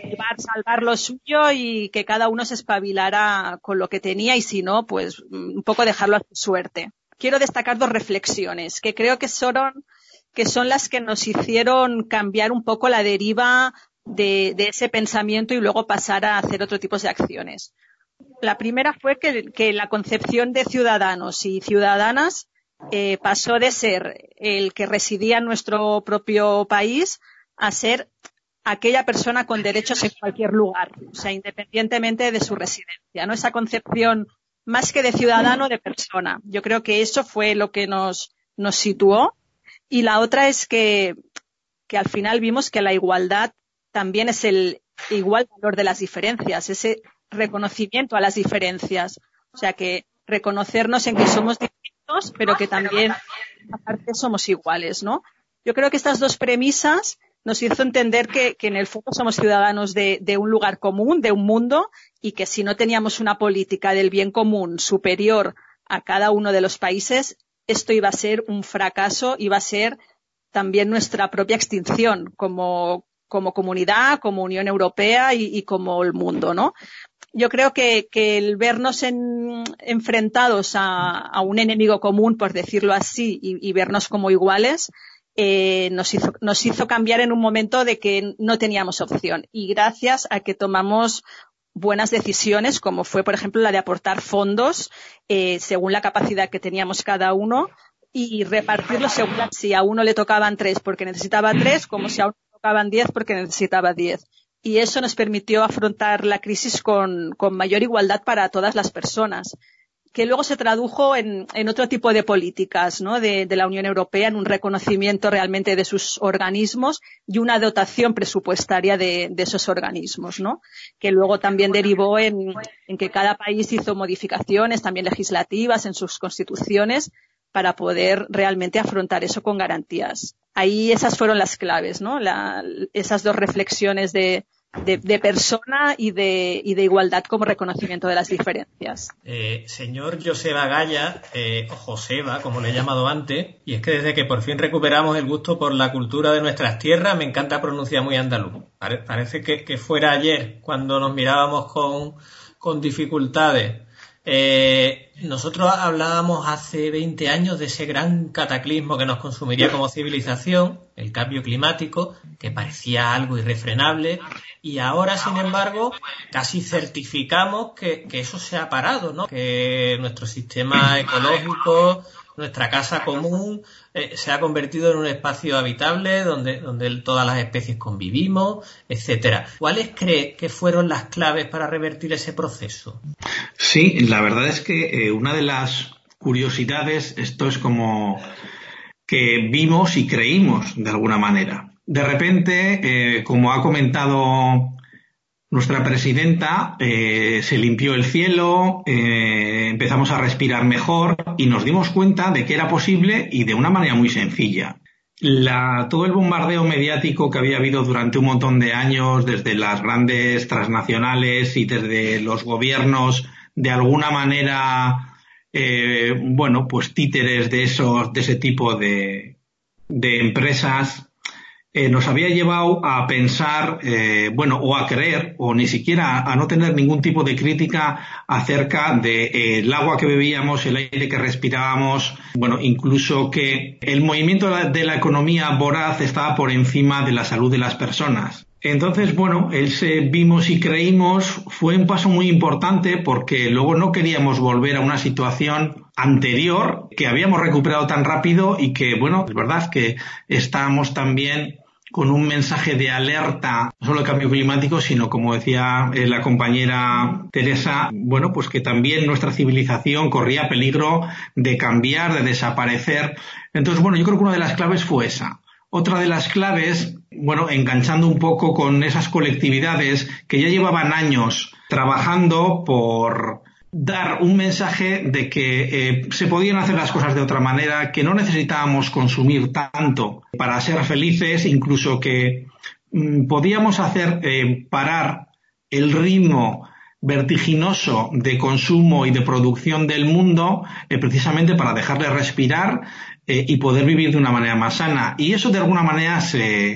salvar lo suyo y que cada uno se espabilara con lo que tenía y si no, pues un poco dejarlo a su suerte. Quiero destacar 2 reflexiones que creo que son las que nos hicieron cambiar un poco la deriva de ese pensamiento y luego pasar a hacer otro tipo de acciones. La primera fue que la concepción de ciudadanos y ciudadanas pasó de ser el que residía en nuestro propio país a ser aquella persona con derechos en cualquier lugar, o sea, independientemente de su residencia, ¿no? Esa concepción más que de ciudadano, de persona. Yo creo que eso fue lo que nos situó. Y la otra es que al final vimos que la igualdad también es el igual valor de las diferencias, ese reconocimiento a las diferencias. O sea, que reconocernos en que somos distintos, pero que también aparte somos iguales, ¿no? Yo creo que estas 2 premisas nos hizo entender que en el fondo somos ciudadanos de un lugar común, de un mundo, y que si no teníamos una política del bien común superior a cada uno de los países, esto iba a ser un fracaso, iba a ser también nuestra propia extinción como comunidad, como Unión Europea y como el mundo, ¿no? Yo creo que el vernos enfrentados a un enemigo común, por decirlo así, y vernos como iguales, nos hizo cambiar en un momento de que no teníamos opción. Y gracias a que tomamos buenas decisiones, como fue, por ejemplo, la de aportar fondos según la capacidad que teníamos cada uno y repartirlos según si a uno le tocaban 3 porque necesitaba 3, como si a uno le tocaban 10 porque necesitaba 10. Y eso nos permitió afrontar la crisis con mayor igualdad para todas las personas, que luego se tradujo en otro tipo de políticas, ¿no? de la Unión Europea, en un reconocimiento realmente de sus organismos y una dotación presupuestaria de esos organismos, ¿no? Que luego también derivó en que cada país hizo modificaciones también legislativas en sus constituciones para poder realmente afrontar eso con garantías. Ahí esas fueron las claves, ¿no? Esas 2 reflexiones de persona y de igualdad como reconocimiento de las diferencias.
Señor Joseba Gaya, o Joseba, como le he llamado antes, y es que desde que por fin recuperamos el gusto por la cultura de nuestras tierras, me encanta pronunciar muy andaluz. Parece que fuera ayer cuando nos mirábamos con dificultades. Nosotros hablábamos hace 20 años de ese gran cataclismo que nos consumiría como civilización, el cambio climático, que parecía algo irrefrenable, y ahora, sin embargo, casi certificamos que eso se ha parado, ¿no? Que nuestro sistema ecológico, nuestra casa común, se ha convertido en un espacio habitable donde todas las especies convivimos, etcétera. ¿Cuáles cree que fueron las claves para revertir ese proceso?
Sí, la verdad es que una de las curiosidades, esto es como que vimos y creímos de alguna manera. De repente, como ha comentado nuestra presidenta, se limpió el cielo, empezamos a respirar mejor y nos dimos cuenta de que era posible y de una manera muy sencilla. Todo el bombardeo mediático que había habido durante un montón de años, desde las grandes transnacionales y desde los gobiernos, de alguna manera, pues títeres de ese tipo de empresas, nos había llevado a pensar, o a creer, o ni siquiera a no tener ningún tipo de crítica acerca del agua que bebíamos, el aire que respirábamos, incluso que el movimiento de la economía voraz estaba por encima de la salud de las personas. Entonces, ese vimos y creímos fue un paso muy importante porque luego no queríamos volver a una situación anterior que habíamos recuperado tan rápido y que, es verdad que estábamos también con un mensaje de alerta, no solo el cambio climático, sino, como decía la compañera Teresa, pues que también nuestra civilización corría peligro de cambiar, de desaparecer. Entonces, yo creo que una de las claves fue esa. Otra de las claves, enganchando un poco con esas colectividades que ya llevaban años trabajando por dar un mensaje de que se podían hacer las cosas de otra manera, que no necesitábamos consumir tanto para ser felices, incluso que podíamos hacer parar el ritmo vertiginoso de consumo y de producción del mundo precisamente para dejarle respirar y poder vivir de una manera más sana. Y eso de alguna manera se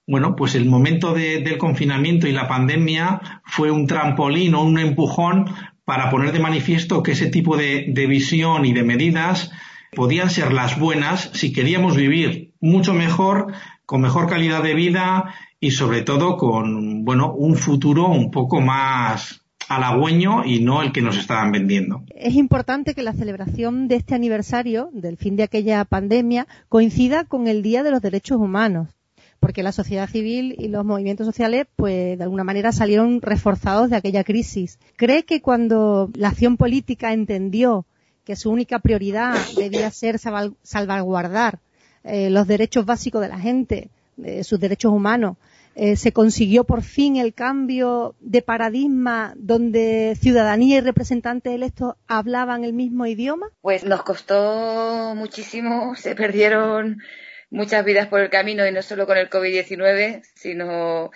bueno, pues el momento del confinamiento y la pandemia fue un trampolín o un empujón para poner de manifiesto que ese tipo de visión y de medidas podían ser las buenas si queríamos vivir mucho mejor, con mejor calidad de vida y sobre todo con, bueno, un futuro un poco más halagüeño y no el que nos estaban vendiendo.
Es importante que la celebración de este aniversario del fin de aquella pandemia coincida con el Día de los Derechos Humanos, porque la sociedad civil y los movimientos sociales, pues de alguna manera salieron reforzados de aquella crisis. ¿Cree que cuando la acción política entendió que su única prioridad debía ser salvaguardar los derechos básicos de la gente, sus derechos humanos, se consiguió por fin el cambio de paradigma donde ciudadanía y representantes electos hablaban el mismo idioma?
Pues nos costó muchísimo, se perdieron muchas vidas por el camino, y no solo con el COVID-19, sino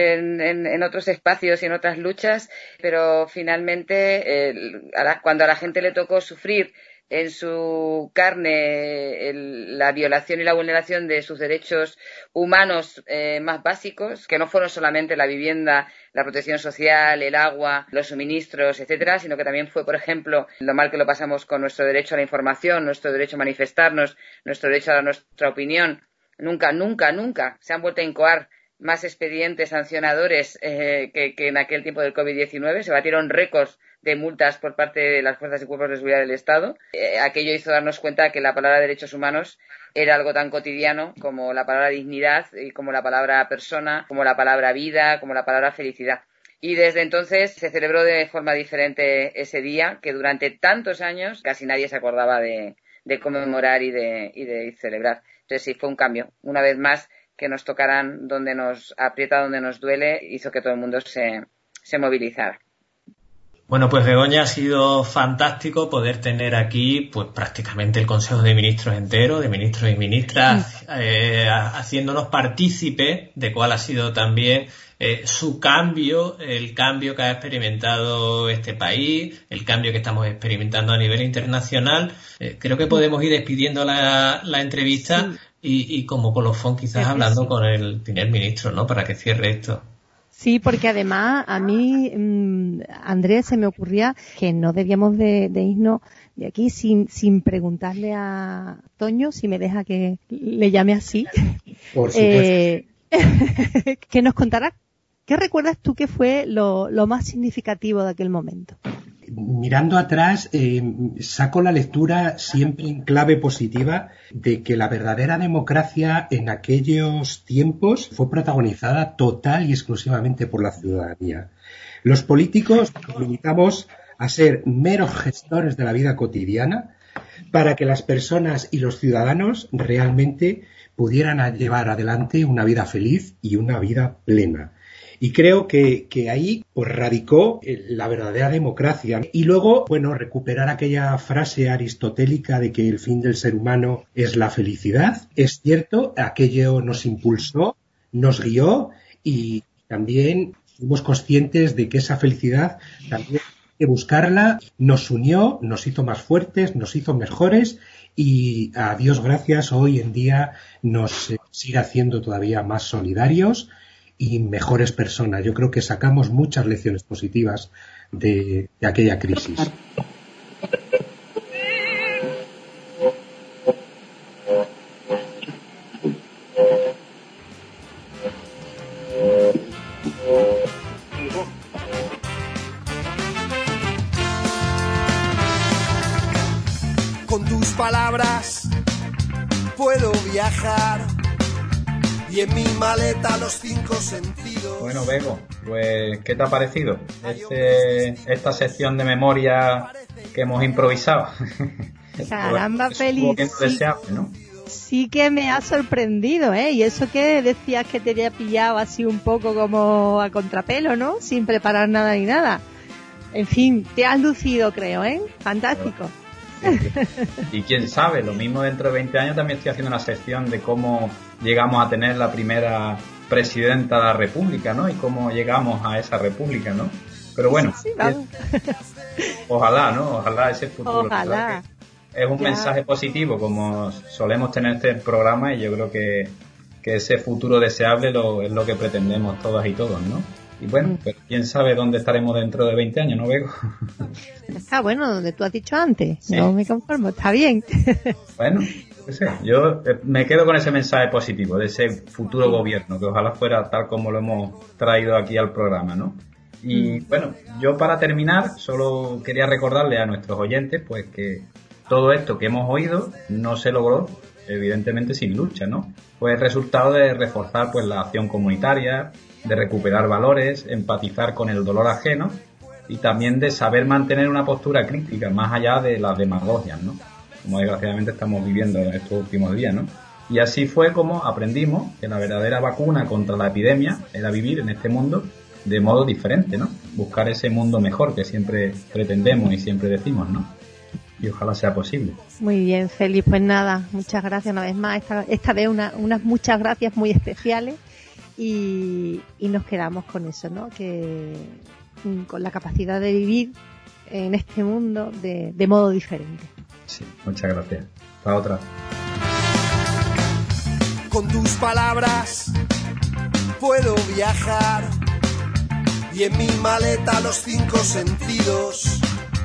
en otros espacios y en otras luchas, pero finalmente cuando a la gente le tocó sufrir en su carne la violación y la vulneración de sus derechos humanos más básicos, que no fueron solamente la vivienda, la protección social, el agua, los suministros, etcétera, sino que también fue, por ejemplo, lo mal que lo pasamos con nuestro derecho a la información, nuestro derecho a manifestarnos, nuestro derecho a dar nuestra opinión. Nunca se han vuelto a incoar más expedientes sancionadores que en aquel tiempo del COVID-19. Se batieron récords de multas por parte de las fuerzas y cuerpos de seguridad del Estado. Aquello hizo darnos cuenta que la palabra derechos humanos era algo tan cotidiano como la palabra dignidad y como la palabra persona, como la palabra vida, como la palabra felicidad. Y desde entonces se celebró de forma diferente ese día, que durante tantos años casi nadie se acordaba de conmemorar y de celebrar. Entonces sí, fue un cambio. Una vez más, que nos tocaran donde nos aprieta, donde nos duele, hizo que todo el mundo se movilizara.
Bueno, pues Begoña, ha sido fantástico poder tener aquí pues prácticamente el Consejo de Ministros entero, de ministros y ministras, haciéndonos partícipes de cuál ha sido también su cambio, el cambio que ha experimentado este país, el cambio que estamos experimentando a nivel internacional. Creo que podemos ir despidiendo la entrevista y como colofón quizás hablando con el primer ministro, ¿no? Para que cierre esto.
Sí, porque además a mí, Andrés, se me ocurría que no debíamos de irnos de aquí sin preguntarle a Toño, si me deja que le llame así.
Por supuesto.
Que nos contará, ¿qué recuerdas tú que fue lo más significativo de aquel momento?
Mirando atrás, saco la lectura siempre en clave positiva de que la verdadera democracia en aquellos tiempos fue protagonizada total y exclusivamente por la ciudadanía. Los políticos nos limitamos a ser meros gestores de la vida cotidiana para que las personas y los ciudadanos realmente pudieran llevar adelante una vida feliz y una vida plena. Y creo que ahí pues radicó la verdadera democracia. Y luego, bueno, recuperar aquella frase aristotélica de que el fin del ser humano es la felicidad. Es cierto, aquello nos impulsó, nos guió y también fuimos conscientes de que esa felicidad también hay que buscarla. Nos unió, nos hizo más fuertes, nos hizo mejores y a Dios gracias hoy en día nos sigue haciendo todavía más solidarios y mejores personas. Yo creo que sacamos muchas lecciones positivas de aquella crisis.
Con tus palabras puedo viajar y en mi maleta los 5 sentidos.
Bueno, Bego, pues ¿qué te ha parecido esta sección de memoria que hemos improvisado?
Caramba, Félix,
deseable, ¿no?
Sí que me ha sorprendido, ¿eh? Y eso que decías que te había pillado así un poco como a contrapelo, ¿no? Sin preparar nada ni nada. En fin, te has lucido, creo, ¿eh? Fantástico.
Y quién sabe, lo mismo dentro de 20 años también estoy haciendo una sección de cómo llegamos a tener la primera presidenta de la República, ¿no? Y cómo llegamos a esa República, ¿no? Pero bueno,
sí, vamos.
Ojalá, ¿no? Ojalá ese futuro.
Ojalá.
Es un mensaje positivo como solemos tener este programa y yo creo que que ese futuro deseable es lo que pretendemos todas y todos, ¿no? Y bueno, pues quién sabe dónde estaremos dentro de 20 años, ¿no, Bego?
Está bueno, donde tú has dicho antes.
Sí.
No me conformo, está bien.
Bueno, no sé, yo me quedo con ese mensaje positivo de ese futuro gobierno, que ojalá fuera tal como lo hemos traído aquí al programa, ¿no? Y bueno, yo para terminar solo quería recordarle a nuestros oyentes pues que todo esto que hemos oído no se logró evidentemente sin lucha, ¿no? Fue el resultado de reforzar pues la acción comunitaria, de recuperar valores, empatizar con el dolor ajeno y también de saber mantener una postura crítica más allá de las demagogias, ¿no? Como desgraciadamente estamos viviendo en estos últimos días, ¿no? Y así fue como aprendimos que la verdadera vacuna contra la epidemia era vivir en este mundo de modo diferente, ¿no? Buscar ese mundo mejor que siempre pretendemos y siempre decimos, ¿no? Y ojalá sea posible.
Muy bien, Félix, pues nada, muchas gracias una vez más. Esta vez unas muchas gracias muy especiales y nos quedamos con eso, ¿no? Que con la capacidad de vivir en este mundo de modo diferente.
Sí, muchas gracias. Hasta otra.
Con tus palabras puedo viajar y en mi maleta los 5 sentidos.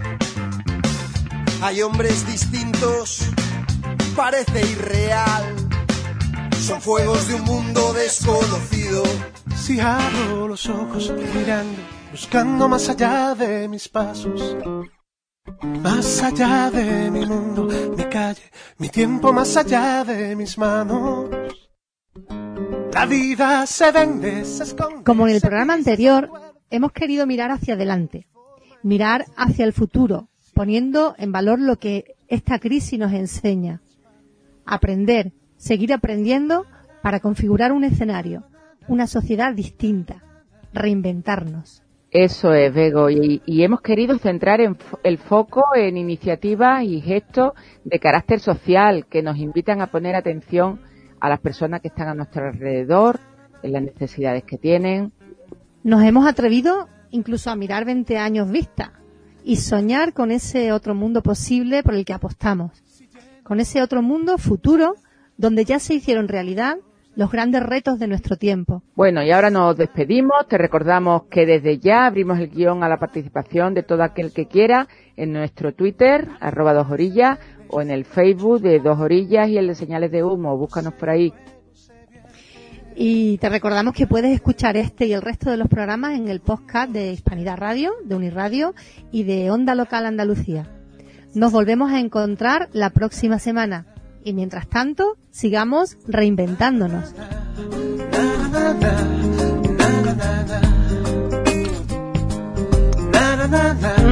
Hay hombres distintos, parece irreal, son fuegos de un mundo desconocido.
Si abro los ojos mirando, buscando más allá de mis pasos, más allá de mi mundo, mi calle, mi tiempo, más allá de mis manos. La vida se vende, se esconde.
Como en el programa anterior, hemos querido mirar hacia adelante, mirar hacia el futuro, poniendo en valor lo que esta crisis nos enseña. Aprender, seguir aprendiendo para configurar un escenario, una sociedad distinta, reinventarnos.
Eso es, Bego, y hemos querido centrar el foco en iniciativas y gestos de carácter social que nos invitan a poner atención a las personas que están a nuestro alrededor, en las necesidades que tienen.
Nos hemos atrevido incluso a mirar 20 años vista y soñar con ese otro mundo posible por el que apostamos, con ese otro mundo futuro donde ya se hicieron realidad los grandes retos de nuestro tiempo.
Bueno, y ahora nos despedimos. Te recordamos que desde ya abrimos el guión a la participación de todo aquel que quiera en nuestro Twitter, @2orillas, o en el Facebook de 2 Orillas y el de Señales de Humo. Búscanos por ahí.
Y te recordamos que puedes escuchar este y el resto de los programas en el podcast de Hispanidad Radio, de Unirradio y de Onda Local Andalucía. Nos volvemos a encontrar la próxima semana. Y mientras tanto, sigamos reinventándonos.
Na, na, na, na.